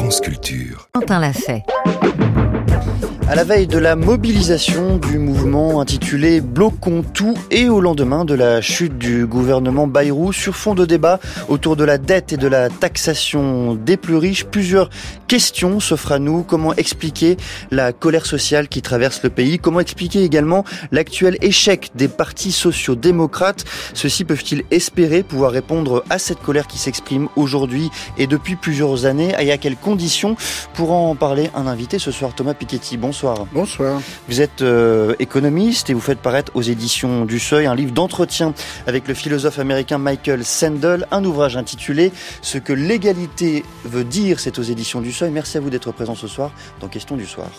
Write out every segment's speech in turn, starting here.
France Culture. Quentin l'a fait. À la veille de la mobilisation du mouvement intitulé « Bloquons tout » et au lendemain de la chute du gouvernement Bayrou, sur fond de débat autour de la dette et de la taxation des plus riches, plusieurs questions s'offrent à nous. Comment expliquer la colère sociale qui traverse le pays? Comment expliquer également l'actuel échec des partis sociaux-démocrates? Ceux-ci peuvent-ils espérer pouvoir répondre à cette colère qui s'exprime aujourd'hui et depuis plusieurs années? Et à quelles conditions? Pour en parler, un invité ce soir, Thomas Piketty. Bonsoir. Bonsoir. Vous êtes économiste et vous faites paraître aux éditions du Seuil un livre d'entretien avec le philosophe américain Michael Sandel, un ouvrage intitulé « Ce que l'égalité veut dire », c'est aux éditions du Seuil. Merci à vous d'être présent ce soir dans Question du soir.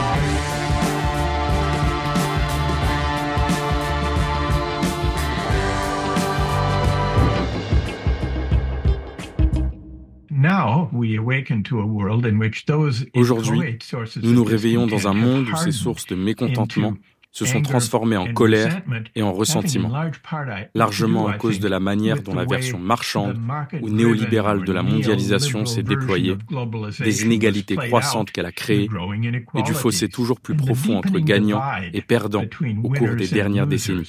Aujourd'hui, nous nous réveillons dans un monde où ces sources de mécontentement se sont transformées en colère et en ressentiment, largement à cause de la manière dont la version marchande ou néolibérale de la mondialisation s'est déployée, des inégalités croissantes qu'elle a créées et du fossé toujours plus profond entre gagnants et perdants au cours des dernières décennies.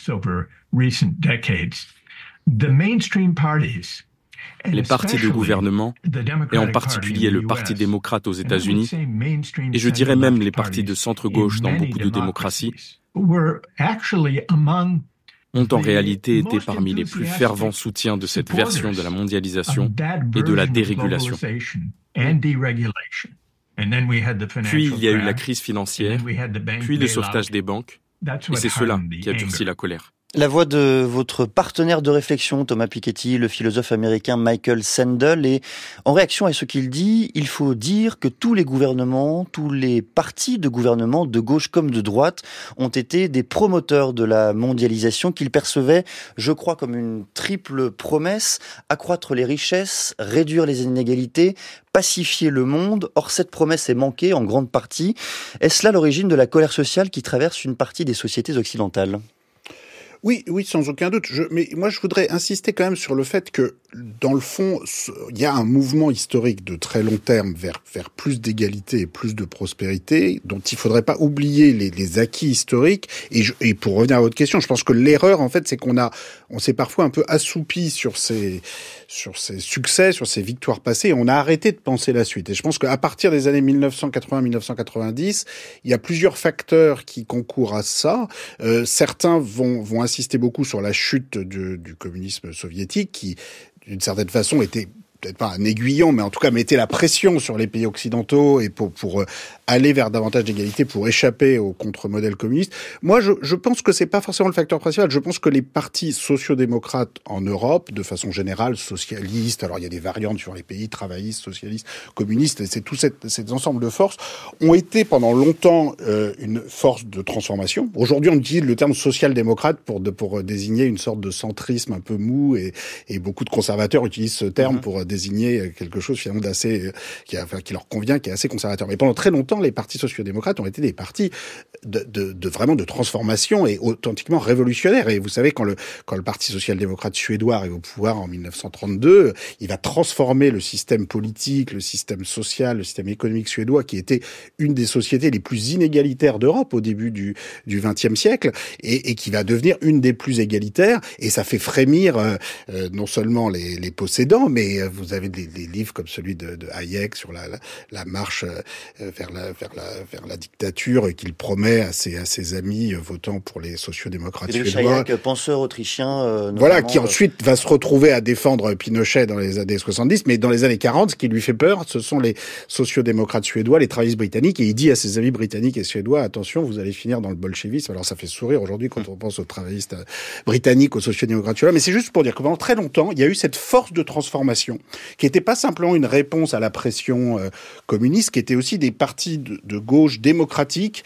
Les partis de gouvernement, et en particulier le Parti démocrate aux États-Unis, et je dirais même les partis de centre-gauche dans beaucoup de démocraties, ont en réalité été parmi les plus fervents soutiens de cette version de la mondialisation et de la dérégulation. Puis il y a eu la crise financière, puis le sauvetage des banques, et c'est cela qui a durci la colère. La voix de votre partenaire de réflexion, Thomas Piketty, le philosophe américain Michael Sandel, et en réaction à ce qu'il dit, il faut dire que tous les gouvernements, tous les partis de gouvernement, de gauche comme de droite, ont été des promoteurs de la mondialisation qu'ils percevaient, je crois, comme une triple promesse: accroître les richesses, réduire les inégalités, pacifier le monde. Or, cette promesse est manquée en grande partie. Est-ce là l'origine de la colère sociale qui traverse une partie des sociétés occidentales ? Oui, sans aucun doute. Mais moi, je voudrais insister quand même sur le fait que, dans le fond, il y a un mouvement historique de très long terme vers plus d'égalité et plus de prospérité, dont il faudrait pas oublier les acquis historiques. Et pour revenir à votre question, je pense que l'erreur, en fait, c'est on s'est parfois un peu assoupi sur ces succès, sur ces victoires passées, et on a arrêté de penser la suite. Et je pense qu'à partir des années 1980-1990, il y a plusieurs facteurs qui concourent à ça. Certains vont insister beaucoup sur la chute du communisme soviétique, qui, d'une certaine façon, était peut-être pas un aiguillon, mais en tout cas mettait la pression sur les pays occidentaux et pour aller vers davantage d'égalité, pour échapper au contre-modèle communiste. Moi, je pense que c'est pas forcément le facteur principal. Je pense que les partis sociaux-démocrates en Europe, de façon générale, socialistes, alors il y a des variantes sur les pays, travaillistes, socialistes, communistes, et c'est tout cet ensemble de forces, ont été pendant longtemps une force de transformation. Aujourd'hui, on utilise le terme social-démocrate pour désigner une sorte de centrisme un peu mou, et beaucoup de conservateurs utilisent ce terme pour désigner quelque chose finalement d'assez qui leur convient, qui est assez conservateur. Mais pendant très longtemps, les partis sociaux-démocrates ont été des partis de vraiment de transformation et authentiquement révolutionnaires. Et vous savez, quand le Parti social-démocrate suédois arrive au pouvoir en 1932, il va transformer le système politique, le système social, le système économique suédois, qui était une des sociétés les plus inégalitaires d'Europe au début du XXe siècle, et qui va devenir une des plus égalitaires. Et ça fait frémir non seulement les possédants, mais vous avez des livres comme celui de Hayek sur la marche vers la dictature qu'il promet à ses amis votant pour les sociaux-démocrates suédois. Hayek, penseur autrichien. Voilà, qui ensuite va se retrouver à défendre Pinochet dans les années 70, mais dans les années 40, ce qui lui fait peur, ce sont les sociaux-démocrates suédois, les travaillistes britanniques, et il dit à ses amis britanniques et suédois: attention, vous allez finir dans le bolchevisme. Alors ça fait sourire aujourd'hui quand on pense aux travaillistes britanniques, aux sociaux-démocrates suédois, mais c'est juste pour dire que pendant très longtemps, il y a eu cette force de transformation qui n'était pas simplement une réponse à la pression communiste, qui était aussi des partis de gauche démocratique,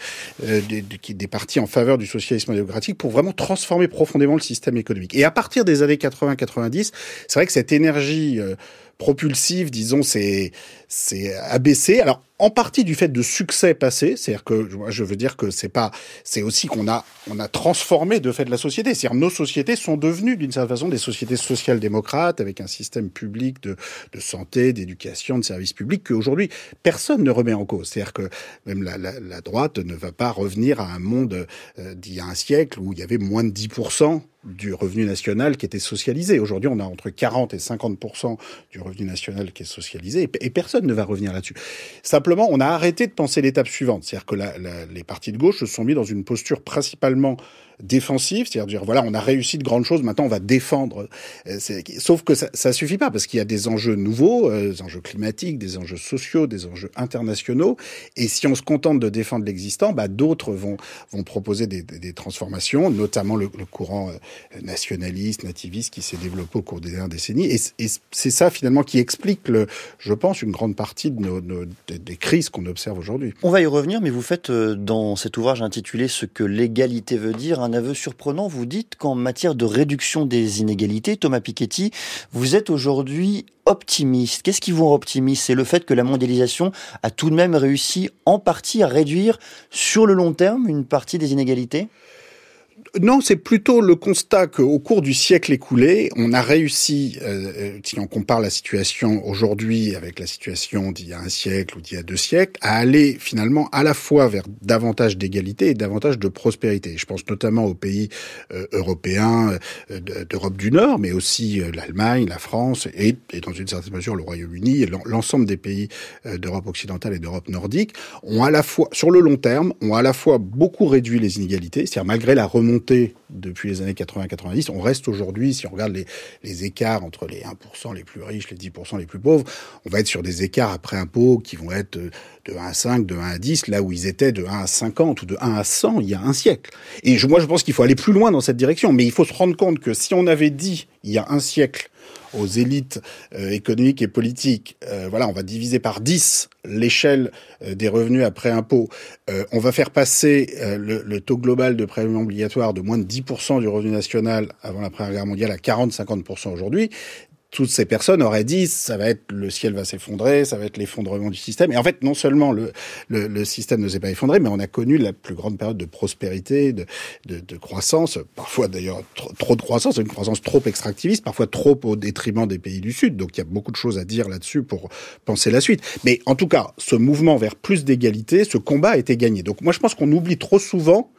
des partis en faveur du socialisme démocratique, pour vraiment transformer profondément le système économique. Et à partir des années 80-90, c'est vrai que cette énergie propulsif, disons, c'est abaissé. Alors, en partie du fait de succès passé, c'est-à-dire que je veux dire que c'est aussi qu'on a transformé de fait la société. C'est-à-dire nos sociétés sont devenues d'une certaine façon des sociétés social-démocrates avec un système public de santé, d'éducation, de services publics qu'aujourd'hui personne ne remet en cause. C'est-à-dire que même la droite ne va pas revenir à un monde d'il y a un siècle où il y avait moins de 10% du revenu national qui était socialisé. Aujourd'hui, on a entre 40 et 50% du revenu national qui est socialisé et personne ne va revenir là-dessus. Simplement, on a arrêté de penser l'étape suivante. C'est-à-dire que les partis de gauche se sont mis dans une posture principalement défensive, c'est-à-dire dire voilà, on a réussi de grandes choses, maintenant on va défendre. Sauf que ça suffit pas parce qu'il y a des enjeux nouveaux, des enjeux climatiques, des enjeux sociaux, des enjeux internationaux. Et si on se contente de défendre l'existant, d'autres vont proposer des transformations, notamment le courant nationaliste, nativiste qui s'est développé au cours des dernières décennies. Et c'est ça finalement qui explique, je pense, une grande partie de des crises qu'on observe aujourd'hui. On va y revenir, mais vous faites dans cet ouvrage intitulé « Ce que l'égalité veut dire », un aveu surprenant. Vous dites qu'en matière de réduction des inégalités, Thomas Piketty, vous êtes aujourd'hui optimiste. Qu'est-ce qui vous rend optimiste ? C'est le fait que la mondialisation a tout de même réussi en partie à réduire sur le long terme une partie des inégalités ? Non, c'est plutôt le constat qu'au cours du siècle écoulé, on a réussi, si on compare la situation aujourd'hui avec la situation d'il y a un siècle ou d'il y a 2 siècles, à aller finalement à la fois vers davantage d'égalité et davantage de prospérité. Je pense notamment aux pays européens d'Europe du Nord, mais aussi l'Allemagne, la France et dans une certaine mesure le Royaume-Uni et l'ensemble des pays d'Europe occidentale et d'Europe nordique ont à la fois, sur le long terme, ont à la fois beaucoup réduit les inégalités, c'est-à-dire malgré la remontée depuis les années 80-90, on reste aujourd'hui, si on regarde les écarts entre les 1% les plus riches, les 10% les plus pauvres, on va être sur des écarts après impôts qui vont être de 1 à 5, de 1 à 10, là où ils étaient de 1 à 50 ou de 1 à 100 il y a un siècle. Et moi, je pense qu'il faut aller plus loin dans cette direction, mais il faut se rendre compte que si on avait dit, il y a un siècle, aux élites économiques et politiques, voilà, on va diviser par 10 l'échelle des revenus après impôt. On va faire passer le taux global de prélèvement obligatoire de moins de 10% du revenu national avant la Première Guerre mondiale à 40-50% aujourd'hui. Toutes ces personnes auraient dit, ça va être, le ciel va s'effondrer, ça va être l'effondrement du système. Et en fait, non seulement le système ne s'est pas effondré, mais on a connu la plus grande période de prospérité, de croissance, parfois d'ailleurs trop de croissance, une croissance trop extractiviste, parfois trop au détriment des pays du Sud. Donc il y a beaucoup de choses à dire là-dessus pour penser la suite. Mais en tout cas, ce mouvement vers plus d'égalité, ce combat a été gagné. Donc moi je pense qu'on oublie trop souvent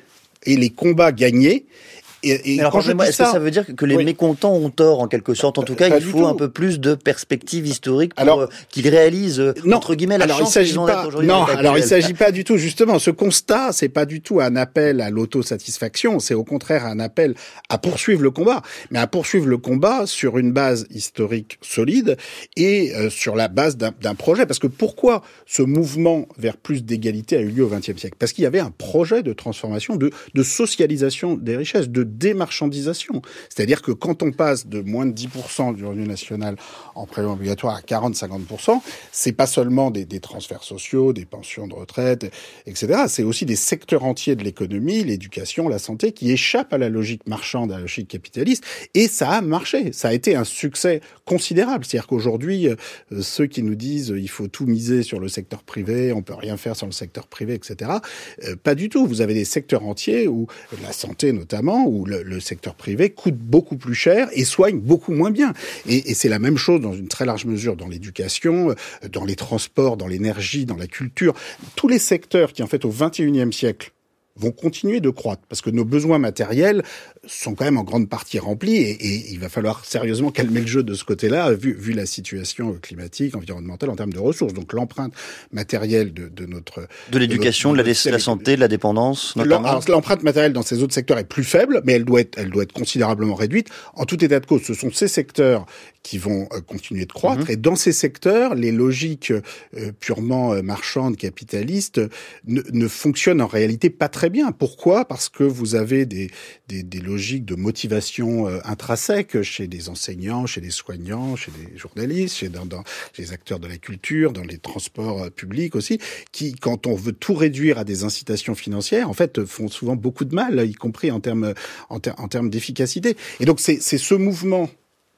et les combats gagnés. Et alors, est-ce que ça veut dire que les mécontents ont tort, en quelque sorte? En tout cas, il faut un peu plus de perspective historique pour qu'ils réalisent, entre guillemets, la chance qu'ils ont d'être aujourd'hui. Non, alors il s'agit pas du tout, justement, ce constat, c'est pas du tout un appel à l'autosatisfaction, c'est au contraire un appel à poursuivre le combat, mais à poursuivre le combat sur une base historique solide et sur la base d'un projet. Parce que pourquoi ce mouvement vers plus d'égalité a eu lieu au XXe siècle? Parce qu'il y avait un projet de transformation, de socialisation des richesses, de démarchandisation. C'est-à-dire que quand on passe de moins de 10% du revenu national en prélèvement obligatoire à 40-50%, c'est pas seulement des transferts sociaux, des pensions de retraite, etc. C'est aussi des secteurs entiers de l'économie, l'éducation, la santé, qui échappent à la logique marchande, à la logique capitaliste. Et ça a marché. Ça a été un succès considérable. C'est-à-dire qu'aujourd'hui, ceux qui nous disent il faut tout miser sur le secteur privé, on peut rien faire sans le secteur privé, etc. Pas du tout. Vous avez des secteurs entiers où la santé notamment, où le secteur privé coûte beaucoup plus cher et soigne beaucoup moins bien. Et c'est la même chose dans une très large mesure dans l'éducation, dans les transports, dans l'énergie, dans la culture. Tous les secteurs qui, en fait, au XXIe siècle, vont continuer de croître parce que nos besoins matériels sont quand même en grande partie remplis et il va falloir sérieusement calmer le jeu de ce côté-là vu la situation climatique, environnementale en termes de ressources. Donc l'empreinte matérielle de notre... De l'éducation, de la santé, de la dépendance notamment. Alors, l'empreinte matérielle dans ces autres secteurs est plus faible, mais elle doit être considérablement réduite. En tout état de cause, ce sont ces secteurs qui vont continuer de croître. Et dans ces secteurs, les logiques purement marchandes, capitalistes, ne fonctionnent en réalité pas très bien. Pourquoi ? Parce que vous avez des logiques de motivation intrinsèque chez des enseignants, chez des soignants, chez des journalistes, chez les acteurs de la culture, dans les transports publics aussi, qui, quand on veut tout réduire à des incitations financières, en fait, font souvent beaucoup de mal, y compris en termes d'efficacité. Et donc, c'est ce mouvement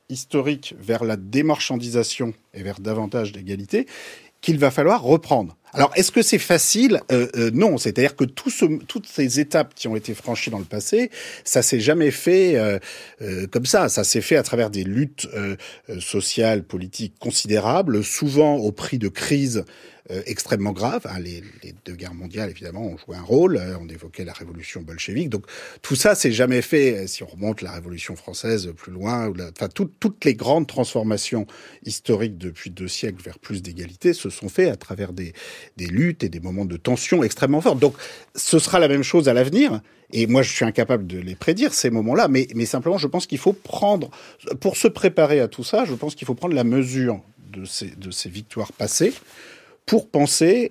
historique vers la démarchandisation et vers davantage d'égalité qu'il va falloir reprendre. Alors, est-ce que c'est facile ? Non, c'est-à-dire que toutes ces étapes qui ont été franchies dans le passé, ça s'est jamais fait comme ça. Ça s'est fait à travers des luttes sociales, politiques considérables, souvent au prix de crises extrêmement graves. Les deux guerres mondiales, évidemment, ont joué un rôle. On évoquait la révolution bolchevique. Donc, tout ça, c'est jamais fait. Si on remonte la Révolution française plus loin, toutes les grandes transformations historiques depuis 2 siècles vers plus d'égalité se sont faites à travers des luttes et des moments de tension extrêmement forts. Donc, ce sera la même chose à l'avenir. Et moi, je suis incapable de les prédire, ces moments-là. Mais simplement, je pense qu'il faut prendre, pour se préparer à tout ça, je pense qu'il faut prendre la mesure de ces victoires passées pour penser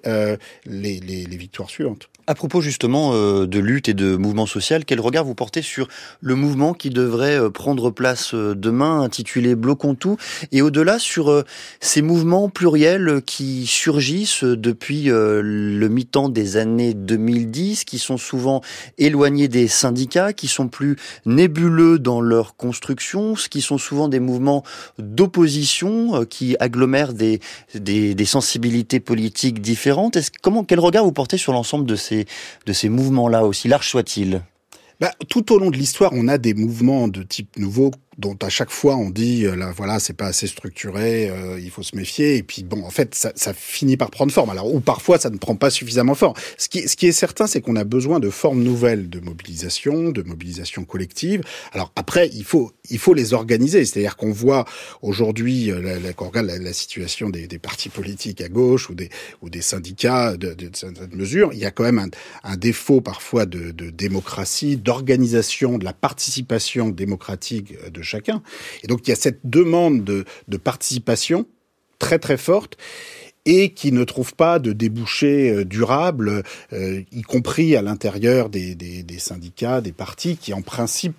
les victoires suivantes. À propos justement de lutte et de mouvement social, quel regard vous portez sur le mouvement qui devrait prendre place demain, intitulé Bloquons tout, et au-delà sur ces mouvements pluriels qui surgissent depuis le mi-temps des années 2010, qui sont souvent éloignés des syndicats, qui sont plus nébuleux dans leur construction, qui sont souvent des mouvements d'opposition qui agglomèrent des sensibilités politiques différentes. Quel regard vous portez sur l'ensemble de ces mouvements-là, aussi larges soient-ils ? Tout au long de l'histoire, on a des mouvements de type nouveau dont à chaque fois on dit c'est pas assez structuré, il faut se méfier, et puis en fait ça finit par prendre forme. Alors ou parfois ça ne prend pas suffisamment forme. Ce qui est certain, c'est qu'on a besoin de formes nouvelles de mobilisation collective. Alors après il faut les organiser, c'est-à-dire qu'on voit aujourd'hui quand on regarde la situation des partis politiques à gauche ou des syndicats de certaines mesures, il y a quand même un défaut parfois de démocratie, d'organisation, de la participation démocratique de chacun. Et donc, il y a cette demande de participation très, très forte et qui ne trouve pas de débouchés durables, y compris à l'intérieur des syndicats, des partis qui, en principe,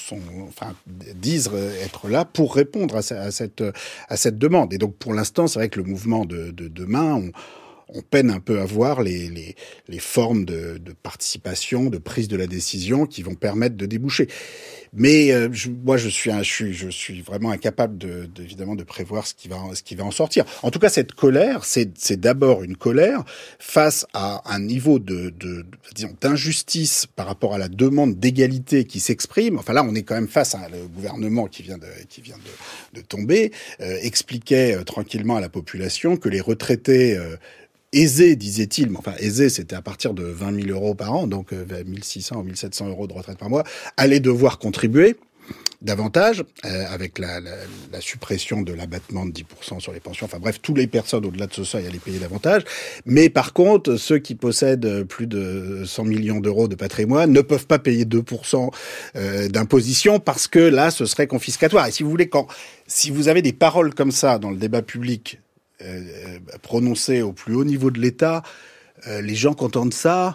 disent être là pour répondre à cette demande. Et donc, pour l'instant, c'est vrai que le mouvement de demain, on peine un peu à voir les formes de participation, de prise de la décision qui vont permettre de déboucher. Mais je suis vraiment incapable évidemment de prévoir ce qui va en sortir. En tout cas, cette colère, c'est d'abord une colère face à un niveau disons d'injustice par rapport à la demande d'égalité qui s'exprime. Enfin là, on est quand même face à le gouvernement qui vient de tomber, expliquait tranquillement à la population que les retraités aisés, disait-il, mais enfin aisés, c'était à partir de 20 000 euros par an, donc 1 600 ou 1 700 euros de retraite par mois, allaient devoir contribuer davantage, avec la suppression de l'abattement de 10% sur les pensions. Enfin bref, toutes les personnes au-delà de ce seuil allaient payer davantage. Mais par contre, ceux qui possèdent plus de 100 millions d'euros de patrimoine ne peuvent pas payer 2% d'imposition parce que là, ce serait confiscatoire. Et si vous voulez, si vous avez des paroles comme ça dans le débat public, prononcé au plus haut niveau de l'État, les gens qui entendent ça,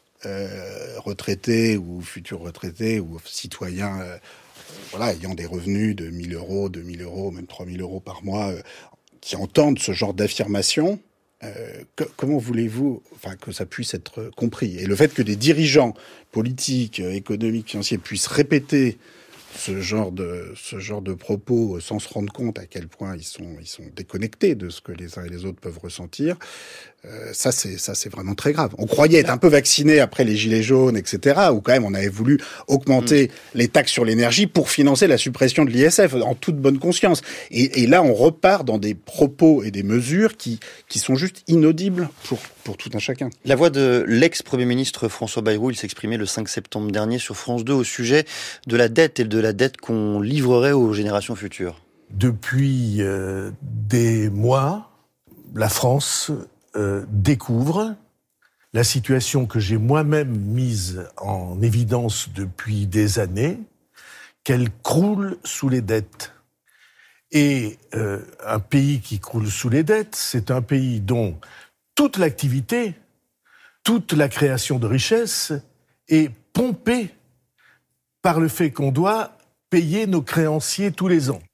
retraités ou futurs retraités ou citoyens ayant des revenus de 1 000 euros, 2 000 euros, même 3 000 euros par mois, qui entendent ce genre d'affirmation, comment voulez-vous que ça puisse être compris ? Et le fait que des dirigeants politiques, économiques, financiers puissent répéter ce genre de propos sans se rendre compte à quel point ils sont déconnectés de ce que les uns et les autres peuvent ressentir, ça c'est vraiment très grave. On croyait être un peu vacciné après les gilets jaunes, etc., où quand même on avait voulu augmenter les taxes sur l'énergie pour financer la suppression de l'ISF en toute bonne conscience. Et là on repart dans des propos et des mesures qui sont juste inaudibles pour tout un chacun. La voix de l'ex-premier ministre François Bayrou, il s'exprimait le 5 septembre dernier sur France 2 au sujet de la dette et de la dette qu'on livrerait aux générations futures. Depuis des mois, la France découvre la situation que j'ai moi-même mise en évidence depuis des années, qu'elle croule sous les dettes. Et un pays qui croule sous les dettes, c'est un pays dont toute l'activité, toute la création de richesse est pompée par le fait qu'on doit payer nos créanciers tous les ans.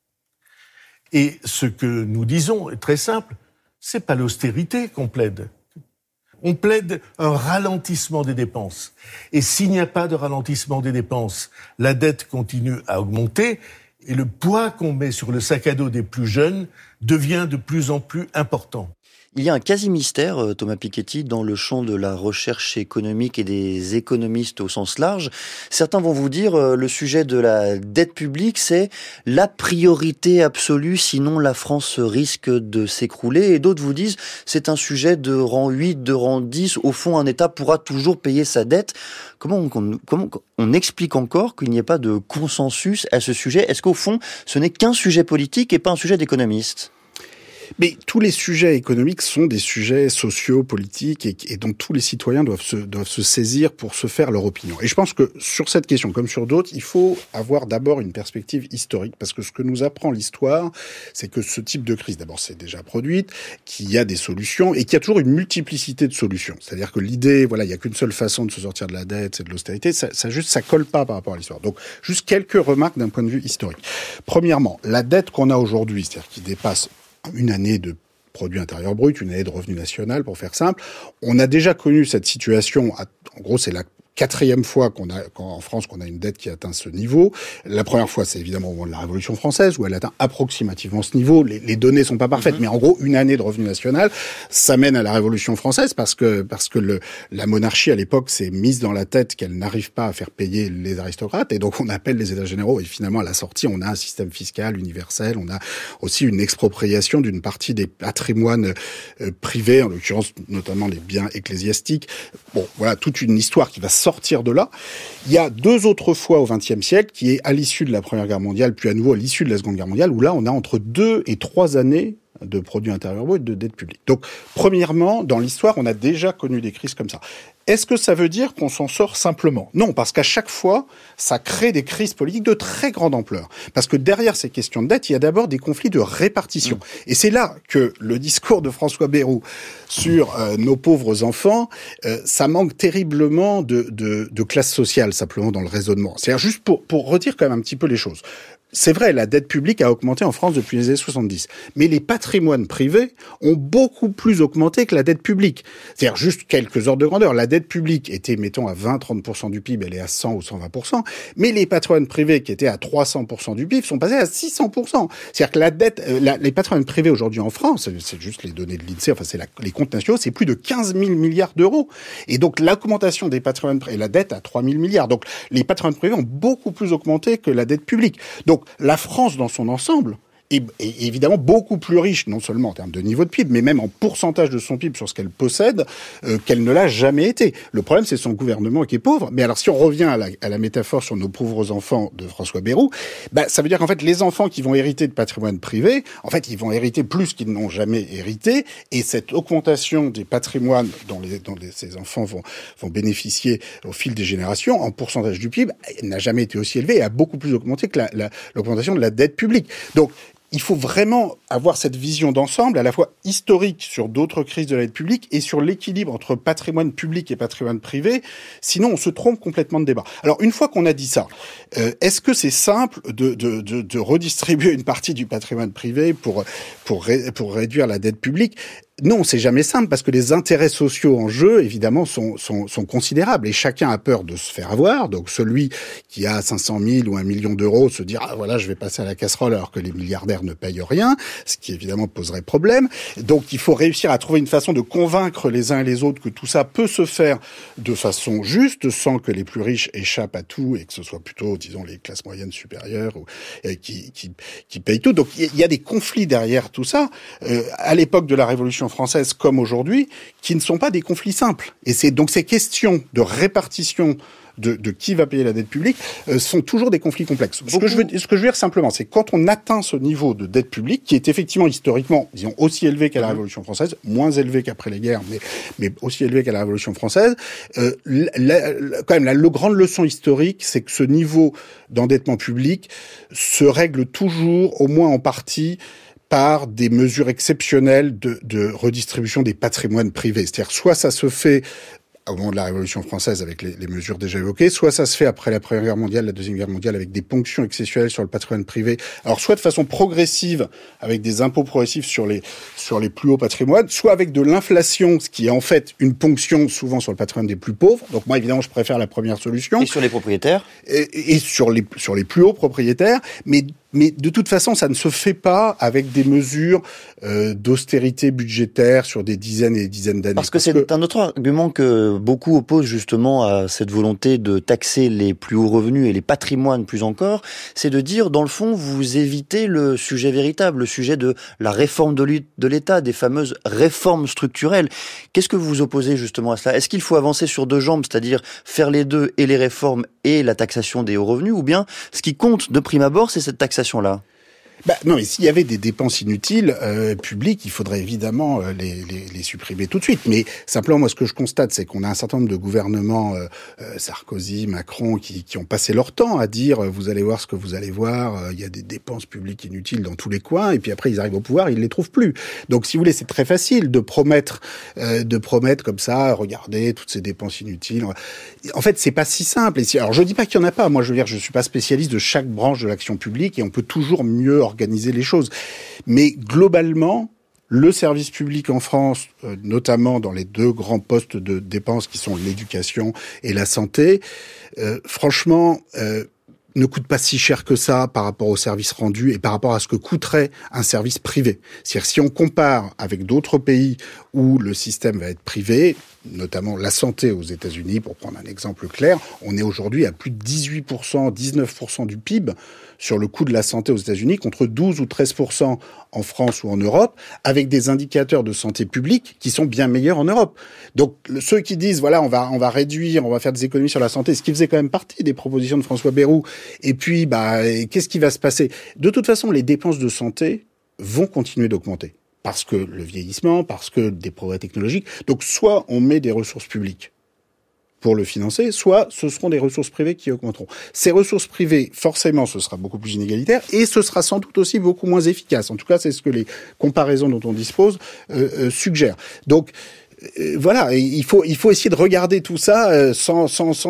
Et ce que nous disons est très simple, c'est pas l'austérité qu'on plaide. On plaide un ralentissement des dépenses. Et s'il n'y a pas de ralentissement des dépenses, la dette continue à augmenter et le poids qu'on met sur le sac à dos des plus jeunes devient de plus en plus important. Il y a un quasi-mystère, Thomas Piketty, dans le champ de la recherche économique et des économistes au sens large. Certains vont vous dire le sujet de la dette publique, c'est la priorité absolue, sinon la France risque de s'écrouler. Et d'autres vous disent c'est un sujet de rang 8, de rang 10. Au fond, un État pourra toujours payer sa dette. Comment on explique encore qu'il n'y ait pas de consensus à ce sujet ? Est-ce qu'au fond, ce n'est qu'un sujet politique et pas un sujet d'économiste ? Mais tous les sujets économiques sont des sujets sociaux, politiques, et dont tous les citoyens doivent se saisir pour se faire leur opinion. Et je pense que sur cette question, comme sur d'autres, il faut avoir d'abord une perspective historique, parce que ce que nous apprend l'histoire, c'est que ce type de crise, d'abord, c'est déjà produite, qu'il y a des solutions, et qu'il y a toujours une multiplicité de solutions. C'est-à-dire que l'idée, voilà, il y a qu'une seule façon de se sortir de la dette, c'est de l'austérité, ça colle pas par rapport à l'histoire. Donc, juste quelques remarques d'un point de vue historique. Premièrement, la dette qu'on a aujourd'hui, c'est-à-dire qui dépasse une année de produit intérieur brut, une année de revenu national, pour faire simple. On a déjà connu cette situation, en gros, c'est la 4e fois en France qu'on a une dette qui atteint ce niveau. La première fois, c'est évidemment au moment de la Révolution française, où elle atteint approximativement ce niveau. Les données sont pas parfaites, mais en gros, une année de revenu national, ça mène à la Révolution française, parce que la monarchie, à l'époque, s'est mise dans la tête qu'elle n'arrive pas à faire payer les aristocrates, et donc on appelle les États généraux, et finalement, à la sortie, on a un système fiscal universel, on a aussi une expropriation d'une partie des patrimoines privés, en l'occurrence, notamment les biens ecclésiastiques. Bon, voilà, toute une histoire qui va sortir de là. Il y a 2 autres fois au XXe siècle, qui est à l'issue de la Première Guerre mondiale, puis à nouveau à l'issue de la Seconde Guerre mondiale, où là, on a entre 2 et 3 années de produit intérieur brut, de dette publique. Donc, premièrement, dans l'histoire, on a déjà connu des crises comme ça. Est-ce que ça veut dire qu'on s'en sort simplement ? Non, parce qu'à chaque fois, ça crée des crises politiques de très grande ampleur. Parce que derrière ces questions de dette, il y a d'abord des conflits de répartition. Et c'est là que le discours de François Bayrou sur nos pauvres enfants, ça manque terriblement de classe sociale, simplement, dans le raisonnement. C'est-à-dire juste pour redire quand même un petit peu les choses. C'est vrai, la dette publique a augmenté en France depuis les années 70. Mais les patrimoines privés ont beaucoup plus augmenté que la dette publique. C'est-à-dire juste quelques ordres de grandeur. La dette publique était, mettons, à 20-30% du PIB, elle est à 100 ou 120%. Mais les patrimoines privés qui étaient à 300% du PIB sont passés à 600%. C'est-à-dire que la dette, les patrimoines privés aujourd'hui en France, c'est juste les données de l'INSEE, enfin c'est les comptes nationaux, c'est plus de 15 000 milliards d'euros. Et donc l'augmentation des patrimoines privés, et la dette à 3 000 milliards. Donc les patrimoines privés ont beaucoup plus augmenté que la dette publique. Donc la France dans son ensemble est évidemment beaucoup plus riche, non seulement en termes de niveau de PIB, mais même en pourcentage de son PIB sur ce qu'elle possède, qu'elle ne l'a jamais été. Le problème, c'est son gouvernement qui est pauvre. Mais alors, si on revient à la métaphore sur nos pauvres enfants de François Bayrou, ça veut dire qu'en fait, les enfants qui vont hériter de patrimoine privé, en fait, ils vont hériter plus qu'ils n'ont jamais hérité. Et cette augmentation des patrimoines dont ces enfants vont bénéficier au fil des générations, en pourcentage du PIB, n'a jamais été aussi élevée et a beaucoup plus augmenté que l'augmentation de la dette publique. Donc, il faut vraiment avoir cette vision d'ensemble, à la fois historique sur d'autres crises de la dette publique et sur l'équilibre entre patrimoine public et patrimoine privé. Sinon, on se trompe complètement de débat. Alors, une fois qu'on a dit ça, est-ce que c'est simple de redistribuer une partie du patrimoine privé pour réduire la dette publique ? Non, c'est jamais simple, parce que les intérêts sociaux en jeu, évidemment, sont considérables, et chacun a peur de se faire avoir. Donc celui qui a 500 000 ou 1 million d'euros se dire « Ah voilà, je vais passer à la casserole alors que les milliardaires ne payent rien », ce qui évidemment poserait problème. Donc il faut réussir à trouver une façon de convaincre les uns et les autres que tout ça peut se faire de façon juste, sans que les plus riches échappent à tout, et que ce soit plutôt, disons, les classes moyennes supérieures qui payent tout. Donc il y a des conflits derrière tout ça. À l'époque de la Révolution française comme aujourd'hui, qui ne sont pas des conflits simples. Et donc ces questions de répartition de qui va payer la dette publique sont toujours des conflits complexes. Ce que je veux dire simplement, c'est que quand on atteint ce niveau de dette publique, qui est effectivement historiquement, disons, aussi élevé qu'à la Révolution française, moins élevé qu'après les guerres, mais aussi élevé qu'à la Révolution française, quand même, la grande leçon historique, c'est que ce niveau d'endettement public se règle toujours, au moins en partie, par des mesures exceptionnelles de redistribution des patrimoines privés. C'est-à-dire, soit ça se fait au moment de la Révolution française avec les mesures déjà évoquées, soit ça se fait après la Première Guerre mondiale, la Deuxième Guerre mondiale, avec des ponctions exceptionnelles sur le patrimoine privé. Alors, soit de façon progressive, avec des impôts progressifs sur les plus hauts patrimoines, soit avec de l'inflation, ce qui est en fait une ponction souvent sur le patrimoine des plus pauvres. Donc moi, évidemment, je préfère la première solution. Et sur les propriétaires ? Et sur les plus hauts propriétaires, mais mais de toute façon, ça ne se fait pas avec des mesures d'austérité budgétaire sur des dizaines et des dizaines d'années. Parce que c'est un autre argument que beaucoup opposent justement à cette volonté de taxer les plus hauts revenus et les patrimoines plus encore, c'est de dire, dans le fond, vous évitez le sujet véritable, le sujet de la réforme de l'État, des fameuses réformes structurelles. Qu'est-ce que vous vous opposez justement à cela ? Est-ce qu'il faut avancer sur deux jambes, c'est-à-dire faire les deux, et les réformes et la taxation des hauts revenus, ou bien ce qui compte de prime abord, c'est cette taxation-là ? Non, mais s'il y avait des dépenses inutiles publiques, il faudrait évidemment les supprimer tout de suite. Mais simplement, moi, ce que je constate, c'est qu'on a un certain nombre de gouvernements, Sarkozy, Macron, qui ont passé leur temps à dire vous allez voir ce que vous allez voir, il y a des dépenses publiques inutiles dans tous les coins, et puis après ils arrivent au pouvoir, ils les trouvent plus. Donc, si vous voulez, c'est très facile de promettre comme ça, regardez toutes ces dépenses inutiles. En fait, c'est pas si simple. Alors, je dis pas qu'il y en a pas. Moi, je veux dire, je suis pas spécialiste de chaque branche de l'action publique, et on peut toujours mieux organiser les choses. Mais globalement, le service public en France, notamment dans les deux grands postes de dépenses qui sont l'éducation et la santé, franchement, ne coûte pas si cher que ça par rapport au service rendu et par rapport à ce que coûterait un service privé. C'est-à-dire, si on compare avec d'autres pays où le système va être privé, notamment la santé aux États-Unis, pour prendre un exemple clair, on est aujourd'hui à plus de 18%, 19% du PIB sur le coût de la santé aux États-Unis, contre 12 ou 13% en France ou en Europe, avec des indicateurs de santé publique qui sont bien meilleurs en Europe. Donc, ceux qui disent, voilà, on va réduire, on va faire des économies sur la santé, ce qui faisait quand même partie des propositions de François Bayrou, et puis, qu'est-ce qui va se passer ? De toute façon, les dépenses de santé vont continuer d'augmenter. Parce que le vieillissement, parce que des progrès technologiques. Donc, soit on met des ressources publiques pour le financer, soit ce seront des ressources privées qui augmenteront. Ces ressources privées, forcément, ce sera beaucoup plus inégalitaire et ce sera sans doute aussi beaucoup moins efficace. En tout cas, c'est ce que les comparaisons dont on dispose suggèrent. Donc, voilà, il faut essayer de regarder tout ça sans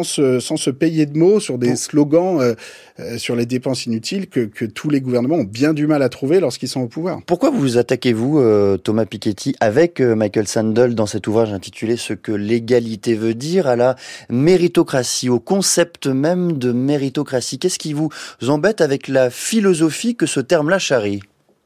se payer de mots sur des slogans sur les dépenses inutiles que tous les gouvernements ont bien du mal à trouver lorsqu'ils sont au pouvoir. Pourquoi vous attaquez-vous, Thomas Piketty, avec Michael Sandel dans cet ouvrage intitulé « Ce que l'égalité veut dire » à la méritocratie, au concept même de méritocratie ? Qu'est-ce qui vous embête avec la philosophie que ce terme-là charrie ?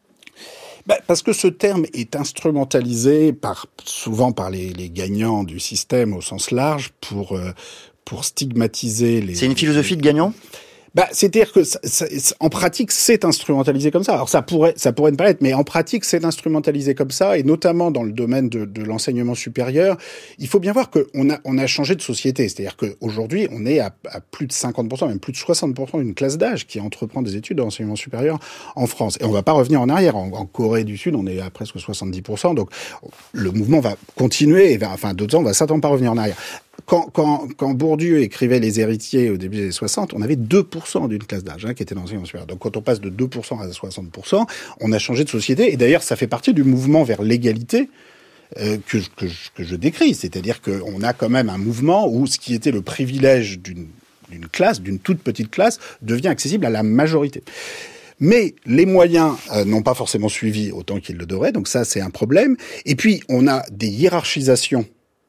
Parce que ce terme est instrumentalisé souvent par les gagnants du système au sens large pour stigmatiser les... C'est une philosophie de gagnant ? C'est-à-dire que en pratique, c'est instrumentalisé comme ça. Alors ça pourrait ne pas l'être, mais en pratique, c'est instrumentalisé comme ça, et notamment dans le domaine de l'enseignement supérieur. Il faut bien voir qu'on a changé de société. C'est-à-dire qu'aujourd'hui, on est à plus de 50%, même plus de 60% d'une classe d'âge qui entreprend des études d'enseignement supérieur en France. Et on va pas revenir en arrière. En Corée du Sud, on est à presque 70%. Donc le mouvement va continuer. D'autres ans, on va certainement pas revenir en arrière. Quand Bourdieu écrivait Les Héritiers au début des années 60, on avait 2% d'une classe d'âge qui était dans l'enseignement supérieur. Donc quand on passe de 2% à 60%, on a changé de société. Et d'ailleurs, ça fait partie du mouvement vers l'égalité que je décris. C'est-à-dire qu'on a quand même un mouvement où ce qui était le privilège d'une classe, d'une toute petite classe, devient accessible à la majorité. Mais les moyens n'ont pas forcément suivi autant qu'ils le devraient. Donc ça, c'est un problème. Et puis, on a des hiérarchisations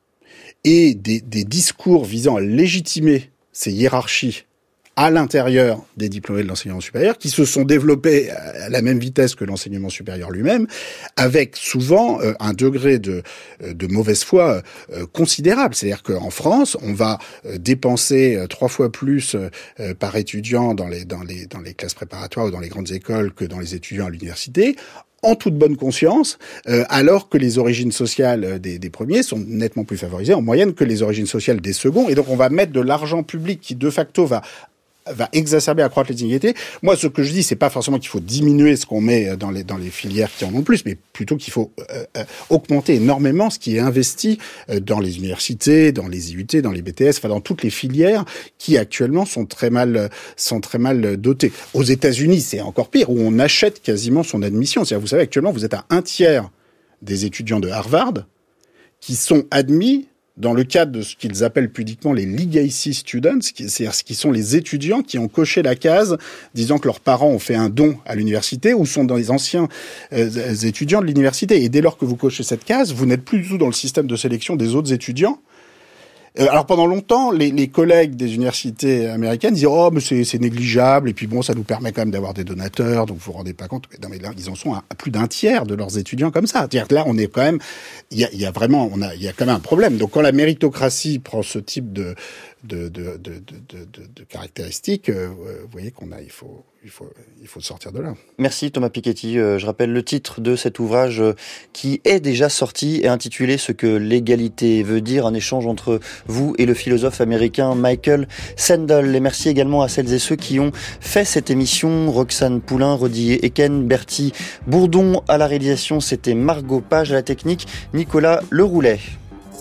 et des discours visant à légitimer ces hiérarchies à l'intérieur des diplômés de l'enseignement supérieur, qui se sont développés à la même vitesse que l'enseignement supérieur lui-même, avec souvent un degré de mauvaise foi considérable. C'est-à-dire qu'en France, on va dépenser 3 fois plus par étudiant dans les classes préparatoires ou dans les grandes écoles que dans les étudiants à l'université, en toute bonne conscience, alors que les origines sociales des premiers sont nettement plus favorisées en moyenne que les origines sociales des seconds. Et donc, on va mettre de l'argent public qui, de facto, va exacerber, accroître les inégalités. Moi, ce que je dis, c'est pas forcément qu'il faut diminuer ce qu'on met dans les filières qui en ont plus, mais plutôt qu'il faut augmenter énormément ce qui est investi dans les universités, dans les IUT, dans les BTS, dans toutes les filières qui actuellement sont très mal dotées. Aux États-Unis, c'est encore pire, où on achète quasiment son admission. C'est-à-dire, vous savez, actuellement, vous êtes à 1/3 des étudiants de Harvard qui sont admis dans le cadre de ce qu'ils appellent pudiquement les legacy students, c'est-à-dire ce qui sont les étudiants qui ont coché la case disant que leurs parents ont fait un don à l'université ou sont dans les anciens étudiants de l'université. Et dès lors que vous cochez cette case, vous n'êtes plus du tout dans le système de sélection des autres étudiants. Alors pendant longtemps, les collègues des universités américaines disaient mais c'est négligeable et puis bon ça nous permet quand même d'avoir des donateurs donc vous vous rendez pas compte. Non mais là ils en sont à plus d'un tiers de leurs étudiants comme ça. C'est-à-dire que là on est quand même il y a quand même un problème. Donc quand la méritocratie prend ce type de caractéristiques, vous voyez il faut sortir de là. Merci Thomas Piketty. Je rappelle le titre de cet ouvrage qui est déjà sorti et intitulé « Ce que l'égalité veut dire », un échange entre vous et le philosophe américain Michael Sandel. Et merci également à celles et ceux qui ont fait cette émission. Roxane Poulain, Rodillet Eken, Bertie Bourdon à la réalisation, c'était Margot Page à la technique, Nicolas Leroulet.